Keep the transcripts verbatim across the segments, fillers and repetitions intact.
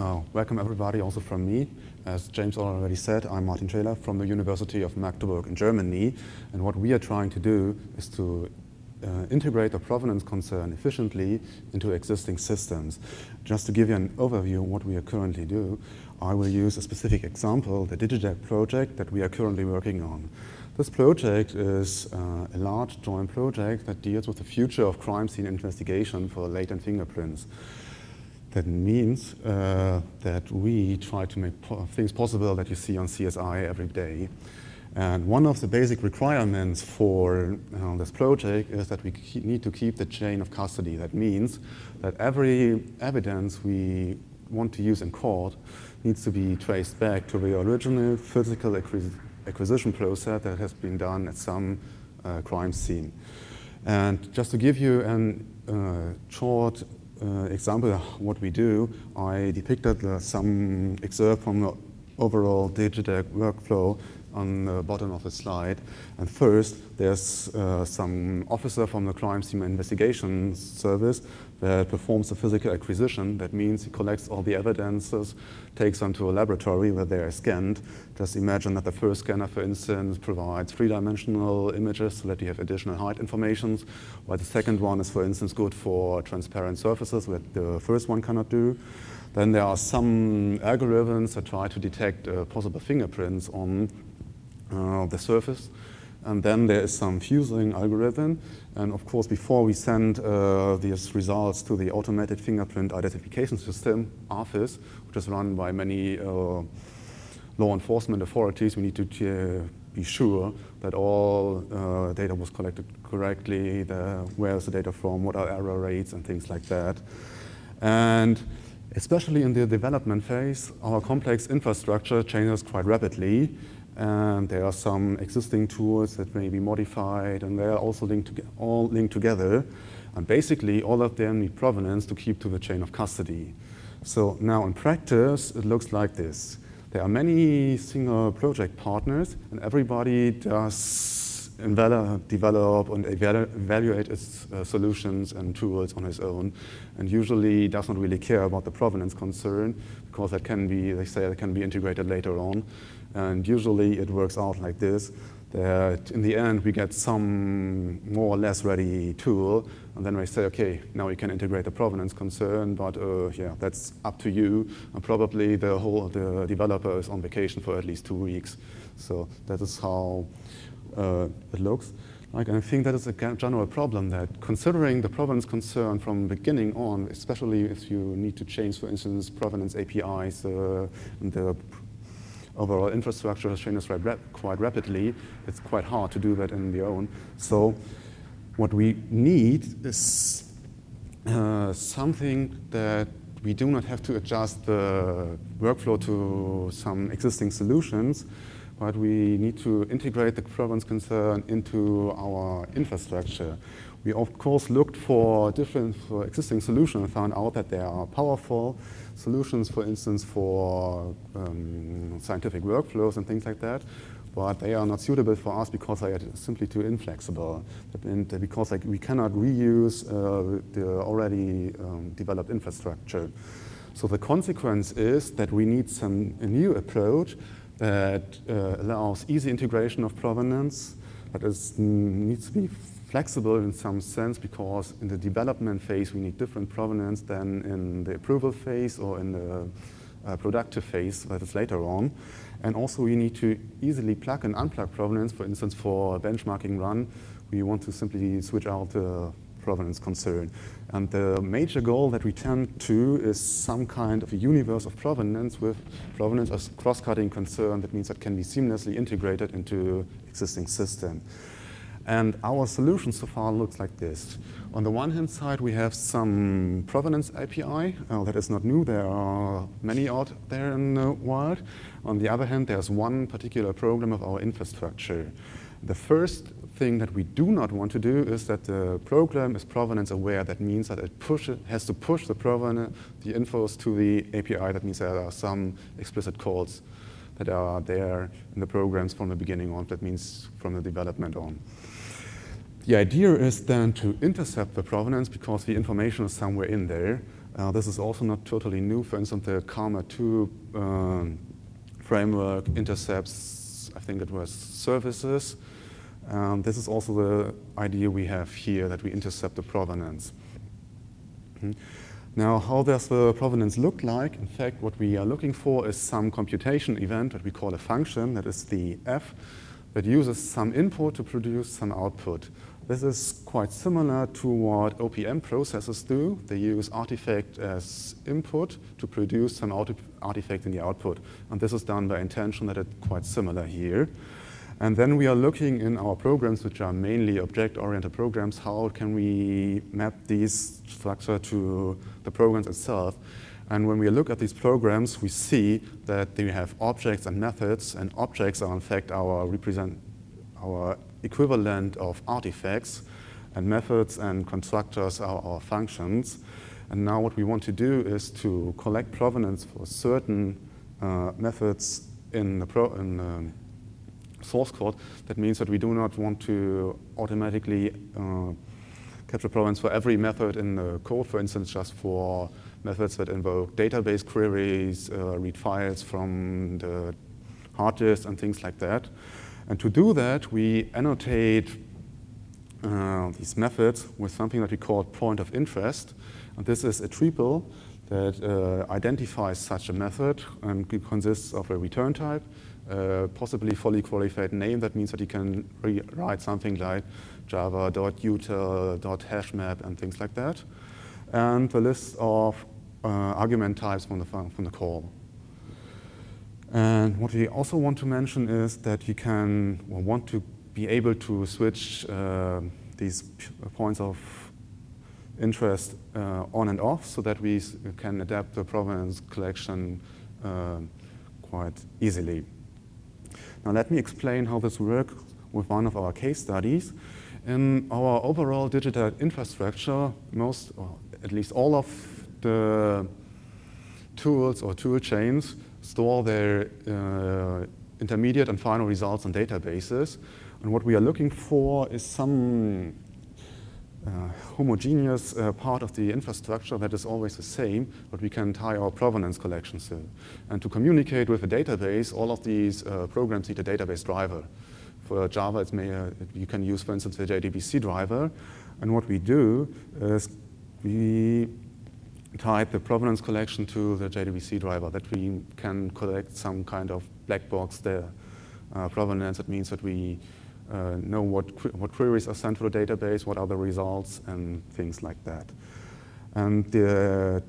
Uh, welcome everybody, also from me. As James already said, I'm Martin Scheler from the University of Magdeburg in Germany. And what we are trying to do is to uh, integrate a provenance concern efficiently into existing systems. Just to give you an overview of what we are currently do, I will use a specific example, the DigiDec project that we are currently working on. This project is uh, a large joint project that deals with the future of crime scene investigation for latent fingerprints. That means uh, that we try to make po things possible that you see on C S I every day. And one of the basic requirements for uh, this project is that we need to keep the chain of custody. That means that every evidence we want to use in court needs to be traced back to the original physical acquis acquisition process that has been done at some uh, crime scene. And just to give you a uh, short Uh, example of what we do, I depicted uh, some excerpt from the overall DigiDec workflow on the bottom of the slide. And first, there's uh, some officer from the crime scene investigation service that performs the physical acquisition. That means he collects all the evidences, takes them to a laboratory where they are scanned. Just imagine that the first scanner, for instance, provides three-dimensional images so that you have additional height information, while the second one is, for instance, good for transparent surfaces, what the first one cannot do. Then there are some algorithms that try to detect uh, possible fingerprints on uh, the surface. And then there is some fusing algorithm. And of course, before we send uh, these results to the automated fingerprint identification system, AFIS, which is run by many uh, law enforcement authorities, we need to uh, be sure that all uh, data was collected correctly, the, where is the data from, what are error rates, and things like that. And especially in the development phase, our complex infrastructure changes quite rapidly. And there are some existing tools that may be modified, and they are also linked to, all linked together. And basically, all of them need provenance to keep to the chain of custody. So now in practice, it looks like this. There are many single project partners, and everybody does develop and evaluate its uh, solutions and tools on his own, and usually does not really care about the provenance concern, because that can be, they say, that can be integrated later on. And usually it works out like this, that in the end we get some more or less ready tool, and then we say, okay, now we can integrate the provenance concern, but uh, yeah, that's up to you. And probably the whole the developer is on vacation for at least two weeks. So that is how uh, it looks. Like, and I think that is a general problem, that considering the provenance concern from the beginning on, especially if you need to change, for instance, provenance A P Is, uh, and the overall infrastructure has changed quite rapidly. It's quite hard to do that in the own. So what we need is uh, something that we do not have to adjust the workflow to some existing solutions, but we need to integrate the provenance concern into our infrastructure. We, of course, looked for different for existing solutions and found out that there are powerful solutions, for instance, for um, scientific workflows and things like that, but they are not suitable for us because they are simply too inflexible, and because like, we cannot reuse uh, the already um, developed infrastructure. So the consequence is that we need some a new approach that uh, allows easy integration of provenance, but it needs to be flexible in some sense, because in the development phase we need different provenance than in the approval phase or in the uh, productive phase that is later on. And also we need to easily plug and unplug provenance. For instance, for a benchmarking run, we want to simply switch out the provenance concern. And the major goal that we tend to is some kind of a universe of provenance with provenance as cross-cutting concern. That means that can be seamlessly integrated into existing system. And our solution so far looks like this. On the one hand side, we have some provenance A P I. Uh, that is not new. There are many out there in the world. On the other hand, there's one particular program of our infrastructure. The first thing that we do not want to do is that the program is provenance aware. That means that it push, has to push the provenance, the infos to the A P I. That means there are some explicit calls that are there in the programs from the beginning on. That means from the development on. The idea is then to intercept the provenance because the information is somewhere in there. Uh, this is also not totally new. For instance, the Karma two um, framework intercepts, I think it was services. Um, this is also the idea we have here, that we intercept the provenance. Mm-hmm. Now, how does the provenance look like? In fact, what we are looking for is some computation event that we call a function, that is the f, that uses some input to produce some output. This is quite similar to what O P M processors do. They use artifact as input to produce some artifact in the output. And this is done by intention, that it's quite similar here. And then we are looking in our programs, which are mainly object-oriented programs, how can we map these structure to the programs itself. And when we look at these programs, we see that they have objects and methods, and objects are in fact our represent our equivalent of artifacts, and methods and constructors are our functions. And now what we want to do is to collect provenance for certain uh, methods in the, pro in the source code. That means that we do not want to automatically uh, capture provenance for every method in the code, for instance, just for methods that invoke database queries, uh, read files from the hard disk, and things like that. And to do that, we annotate uh, these methods with something that we call point of interest. And this is a triple that uh, identifies such a method, and it consists of a return type, uh, possibly fully qualified name. That means that you can write something like java.util.hashmap and things like that, and the list of uh, argument types from the, from the call. And what we also want to mention is that you can, or want to be able to switch uh, these points of interest uh, on and off, so that we can adapt the provenance collection uh, quite easily. Now let me explain how this works with one of our case studies. In our overall digital infrastructure, most, or at least all of the tools or tool chains store their uh, intermediate and final results in databases. And what we are looking for is some uh, homogeneous uh, part of the infrastructure that is always the same, but we can tie our provenance collections to. And to communicate with a database, all of these uh, programs need a database driver. For Java, it's may, uh, you can use, for instance, the J D B C driver. And what we do is we tie the provenance collection to the J D B C driver, that we can collect some kind of black box there. Uh, provenance, it means that we uh, know what, qu what queries are sent to the database, what are the results, and things like that. And the,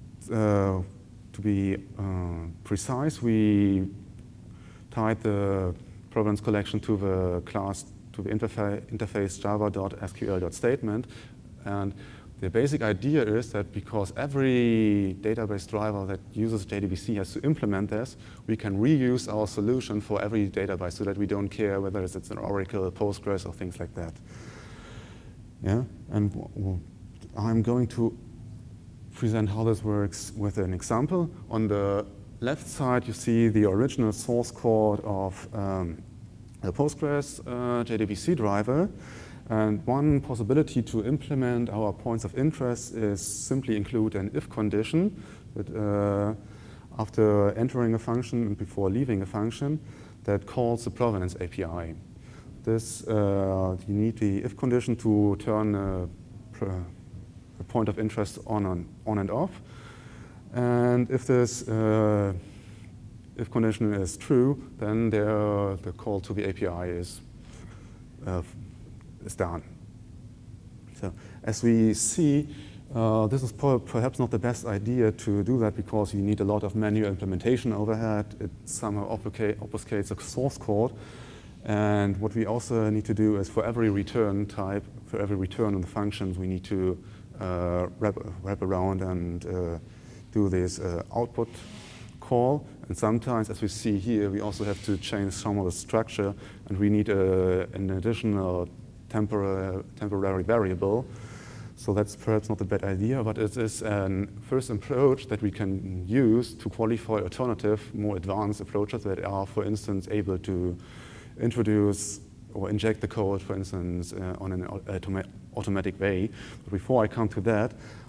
uh, to be uh, precise, we tied the provenance collection to the class, to the interfa interface java.sql.statement. And the basic idea is that because every database driver that uses J D B C has to implement this, we can reuse our solution for every database, so that we don't care whether it's an Oracle, Postgres, or things like that. Yeah, and I'm going to present how this works with an example. On the left side, you see the original source code of um, the Postgres uh, J D B C driver. And one possibility to implement our points of interest is simply include an if condition that uh, after entering a function and before leaving a function that calls the provenance A P I. This, uh, you need the if condition to turn a, a point of interest on and, on and off. And if this uh, if condition is true, then the, the call to the A P I is uh, is done. So as we see, uh, this is perhaps not the best idea to do that, because you need a lot of manual implementation overhead. It somehow obfuscates the source code. And what we also need to do is for every return type, for every return in the functions, we need to uh, wrap, wrap around and uh, do this uh, output call. And sometimes, as we see here, we also have to change some of the structure, and we need a, an additional Temporary, temporary variable. So that's perhaps not a bad idea, but it is a first approach that we can use to qualify alternative, more advanced approaches that are, for instance, able to introduce or inject the code, for instance, uh, on an automa automatic way. But before I come to that,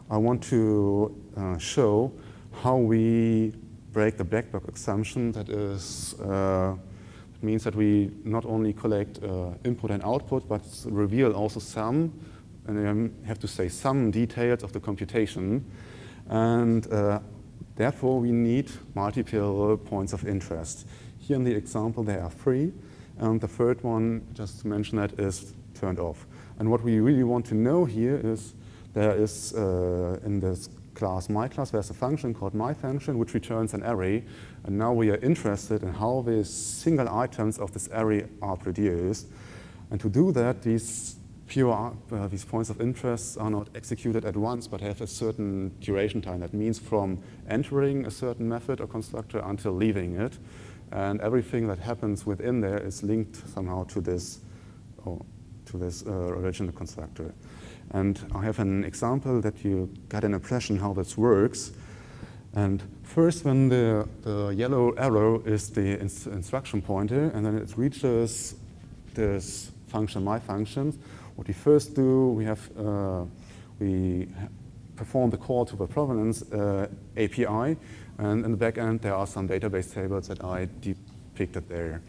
I want to uh, show how we break the black box assumption. That is, uh, it means that we not only collect uh, input and output, but reveal also some, and I have to say some details of the computation. And uh, therefore, we need multiple points of interest. Here in the example, there are three. And the third one, just to mention that, is turned off. And what we really want to know here is there is, uh, in this class, my class, there's a function called my function, which returns an array. And now we are interested in how the single items of this array are produced. And to do that, these pure, uh, these points of interest are not executed at once, but have a certain duration time. That means from entering a certain method or constructor until leaving it. And everything that happens within there is linked somehow to this, or to this uh, original constructor. And I have an example that you get an impression how this works. And first, when the, the yellow arrow is the ins instruction pointer, and then it reaches this function, my function, what we first do, we have uh, we perform the call to the provenance uh, A P I, and in the back end there are some database tables that I depicted there.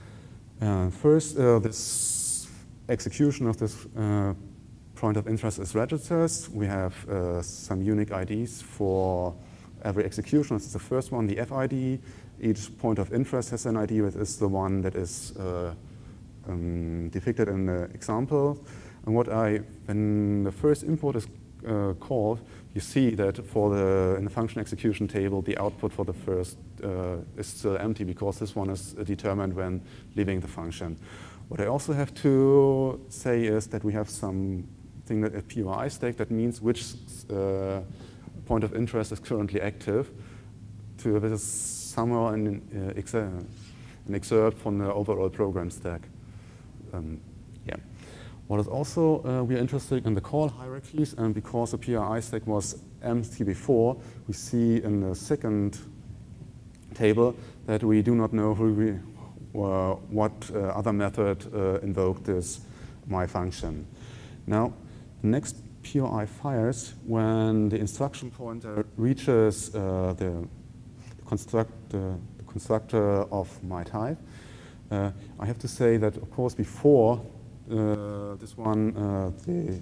Uh, first, uh, this execution of this uh, point of interest is registers. We have uh, some unique I Ds for every execution. This is the first one, the F I D. Each point of interest has an I D, which is the one that is uh, um, depicted in the example. And what I, when the first import is uh, called, you see that for the, in the function execution table, the output for the first uh, is still empty because this one is determined when leaving the function. What I also have to say is that we have some thing that a P O I stack that means which uh, point of interest is currently active. To this is somehow an, uh, ex an excerpt from the overall program stack. Um, yeah. What is also, uh, we are interested in the call hierarchies, and because the P O I stack was empty before, we see in the second table that we do not know who we, uh, what uh, other method uh, invoked this my function. Now, the next P O I fires when the instruction pointer reaches uh, the, construct, uh, the constructor of my type. Uh, I have to say that, of course, before uh, this one, uh, the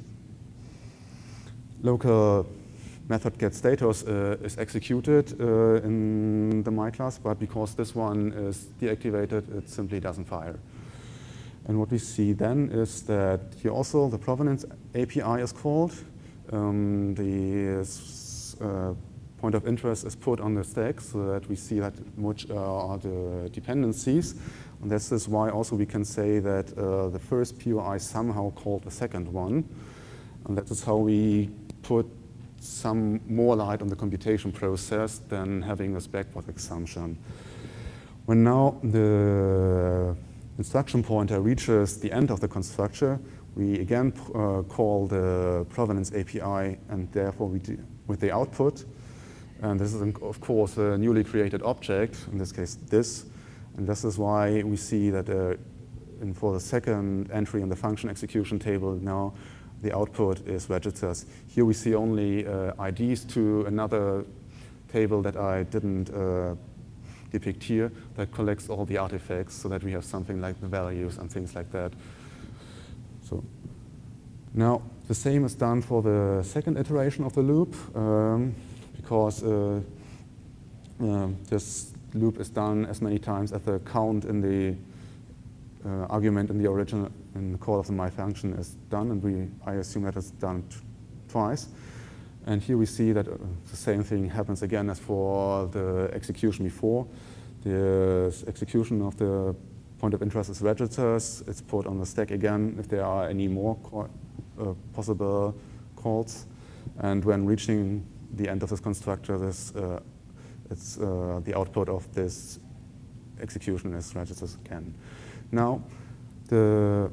local method getStatus uh, is executed uh, in the my class, but because this one is deactivated, it simply doesn't fire. And what we see then is that here also the provenance A P I is called. Um, the uh, point of interest is put on the stack so that we see that which uh, are the dependencies. And this is why also we can say that uh, the first P O I somehow called the second one. And that is how we put some more light on the computation process than having this backward assumption. When now the instruction pointer reaches the end of the constructor, we again uh, call the provenance A P I, and therefore we do with the output. And this is, of course, a newly created object, in this case this. And this is why we see that uh, in for the second entry in the function execution table, now the output is registers. Here we see only uh, I Ds to another table that I didn't uh, depict here that collects all the artifacts so that we have something like the values and things like that. So now the same is done for the second iteration of the loop um, because uh, uh, this loop is done as many times as the count in the uh, argument in the original in the call of the my function is done, and we I assume that it's done twice. And here we see that uh, the same thing happens again as for the execution before. The execution of the point of interest is registers. It's put on the stack again if there are any more call, uh, possible calls. And when reaching the end of this constructor, this uh, it's uh, the output of this execution is registers again. Now, the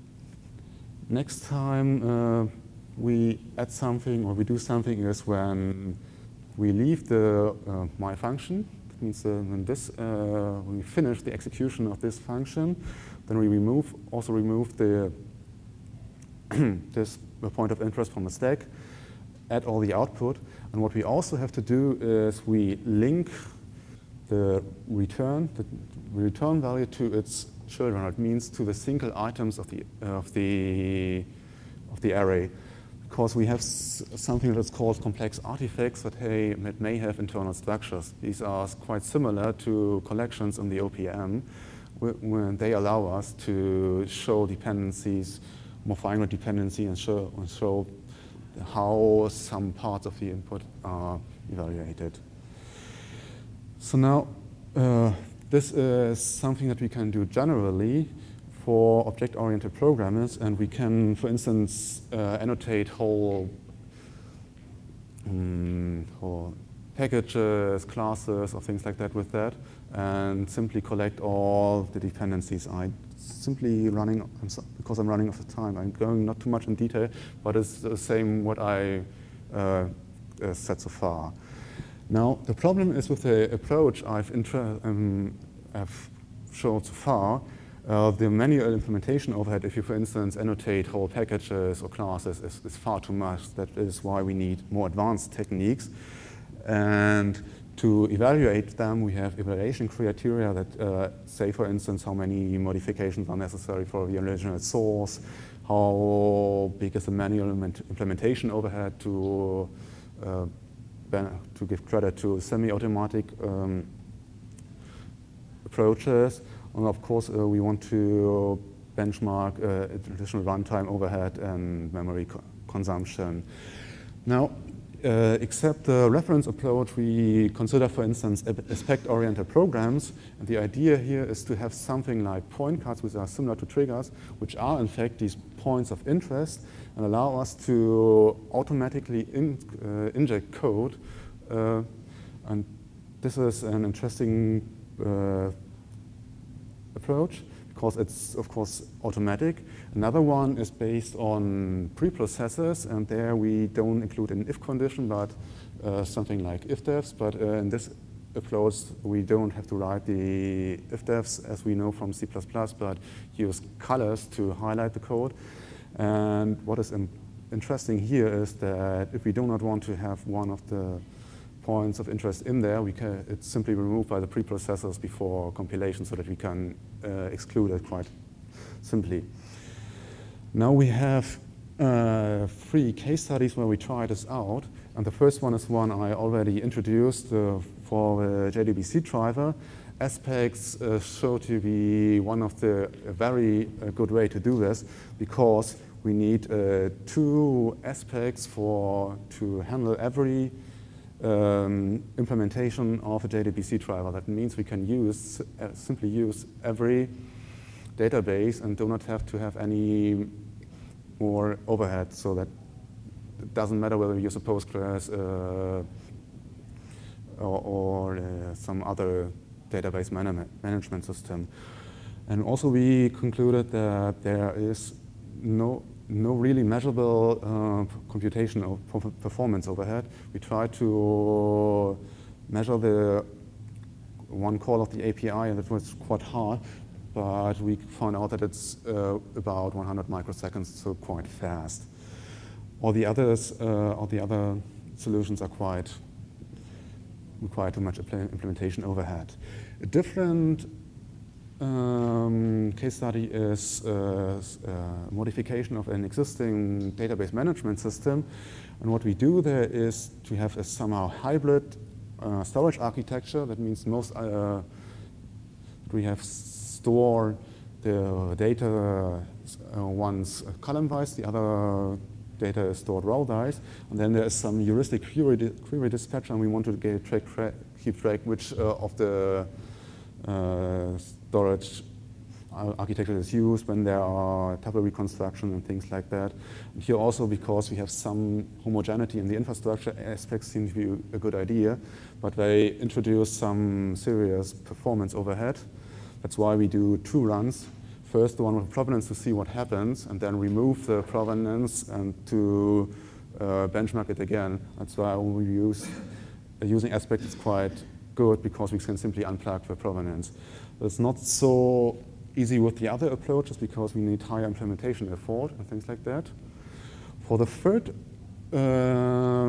next time uh, we add something or we do something is when we leave the uh, my function. That means uh, when this uh, when we finish the execution of this function, then we remove also remove the this point of interest from the stack, add all the output. And what we also have to do is we link the return, the return value to its children. It means to the single items of the of the of the array, because we have s something that's called complex artifacts that, hey, that may have internal structures. These are quite similar to collections in the O P M, when they allow us to show dependencies, more fine-grained dependency, and show, and show how some parts of the input are evaluated. So now, uh, this is something that we can do generally for object-oriented programmers, and we can, for instance, uh, annotate whole, um, whole packages, classes, or things like that with that, and simply collect all the dependencies. I simply running, I'm so, because I'm running out of time, I'm going not too much in detail, but it's the same what I uh, uh, said so far. Now, the problem is with the approach I've, um, I've shown so far, uh, the manual implementation overhead, if you, for instance, annotate whole packages or classes, is, is far too much. That is why we need more advanced techniques. And to evaluate them, we have evaluation criteria that uh, say, for instance, how many modifications are necessary for the original source, how big is the manual implementation overhead to, uh, to give credit to semi-automatic um, approaches. And of course, uh, we want to benchmark uh, additional runtime overhead and memory co consumption. Now, Uh, except the reference approach, we consider, for instance, aspect-oriented programs. And the idea here is to have something like point cards, which are similar to triggers, which are in fact these points of interest, and allow us to automatically in, uh, inject code. Uh, and this is an interesting uh, approach, because it's, of course, automatic. Another one is based on preprocessors, and there we don't include an if condition, but uh, something like ifdefs. But uh, in this approach, we don't have to write the ifdefs, as we know from C plus plus, but use colors to highlight the code. And what is in interesting here is that if we do not want to have one of the points of interest in there, we can, it's simply removed by the preprocessors before compilation, so that we can uh, exclude it quite simply. Now we have uh, three case studies where we try this out, and the first one is one I already introduced uh, for the J D B C driver. Aspects uh, show to be one of the a very uh, good way to do this, because we need uh, two aspects for to handle every Um, implementation of a J D B C driver. That means we can use uh, simply use every database and do not have to have any more overhead, so that it doesn't matter whether we use a Postgres uh, or, or uh, some other database man management system. And also we concluded that there is no no really measurable uh, computation of performance overhead. We try to measure the one call of the A P I, and it was quite hard, but we found out that it's uh, about one hundred microseconds, so quite fast. All the others, uh, all the other solutions are quite require too much implementation overhead. A different Um, case study is uh, uh, modification of an existing database management system. And what we do there is to have a somehow hybrid uh, storage architecture. That means most uh, we have store the data uh, once column-wise, the other data is stored row-wise, and then there is some heuristic query, query dispatcher, and we want to get track, tra keep track which uh, of the uh, storage architecture is used when there are tuple reconstruction and things like that. And here also, because we have some homogeneity in the infrastructure, aspects seem to be a good idea, but they introduce some serious performance overhead. That's why we do two runs. First, the one with provenance to see what happens, and then remove the provenance and to uh, benchmark it again. That's why we use uh, using aspect is quite good, because we can simply unplug the provenance. It's not so easy with the other approaches, because we need higher implementation effort and things like that. For the third uh,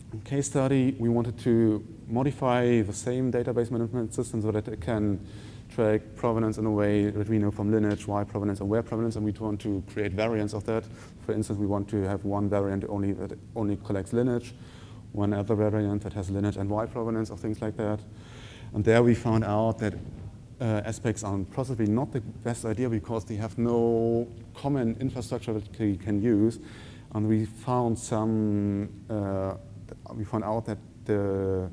case study, we wanted to modify the same database management system so that it can track provenance in a way that we know from lineage, why provenance and where provenance, and we want to create variants of that. For instance, we want to have one variant only that only collects lineage, one other variant that has lineage and why provenance, or things like that. And there we found out that uh, aspects are possibly not the best idea because they have no common infrastructure that we can use. And we found some, uh, we found out that the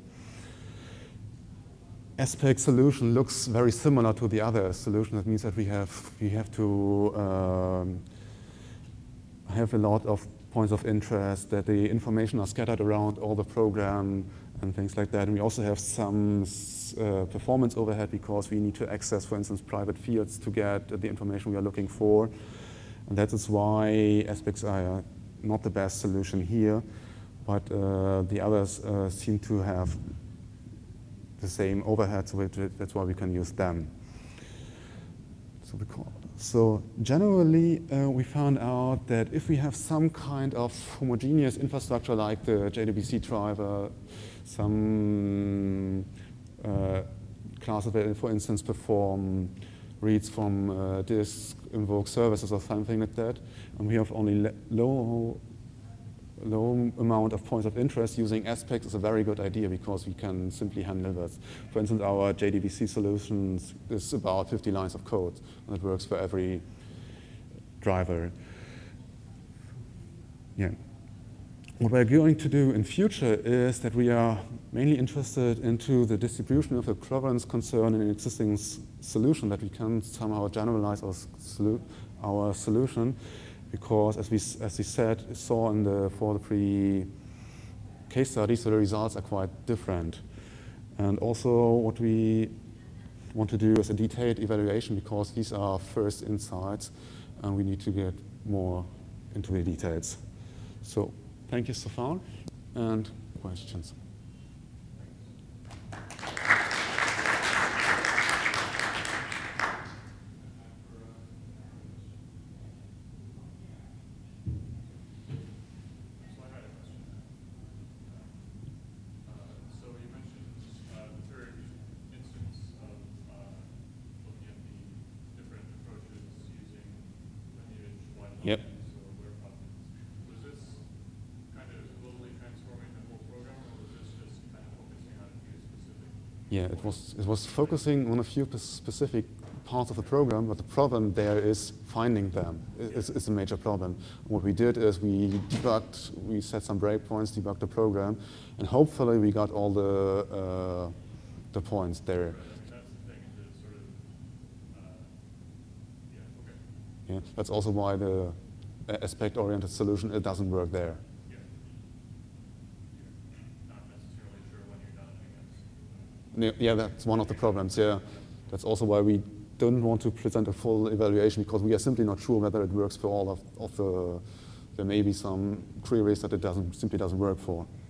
aspect solution looks very similar to the other solution. That means that we have, we have to um, have a lot of points of interest, that the information are scattered around all the program and things like that. And we also have some uh, performance overhead because we need to access, for instance, private fields to get the information we are looking for. And that is why aspects are not the best solution here, but uh, the others uh, seem to have the same overhead, so that's why we can use them. So, the, so generally, uh, we found out that if we have some kind of homogeneous infrastructure like the J D B C driver, some uh, classes that, for instance, perform reads from uh, disk, invoke services or something like that, and we have only low low amount of points of interest, using aspects is a very good idea because we can simply handle that. For instance, our J D B C solutions is about fifty lines of code, and it works for every driver. Yeah. What we're going to do in future is that we are mainly interested into the distribution of the provenance concern in an existing solution, that we can somehow generalize our, solu our solution. Because, as we, as we said, saw in the, for the three case studies, so the results are quite different. And also what we want to do is a detailed evaluation because these are first insights and we need to get more into the details. So thank you so far, and questions. Yep. Was this kind of globally transforming the whole program, or was this just kind of focusing on a few specific? Yeah, it was, it was focusing on a few specific parts of the program, but the problem there is finding them. It's, it's a major problem. What we did is we debugged, we set some breakpoints, debugged the program, and hopefully we got all the, uh, the points there. Yeah, that's also why the aspect-oriented solution, it doesn't work there. Yeah. You're not necessarily sure when you're done, I guess. Yeah, that's one of the problems, yeah. That's also why we don't want to present a full evaluation, because we are simply not sure whether it works for all of, of the, there may be some queries that it doesn't, simply doesn't work for.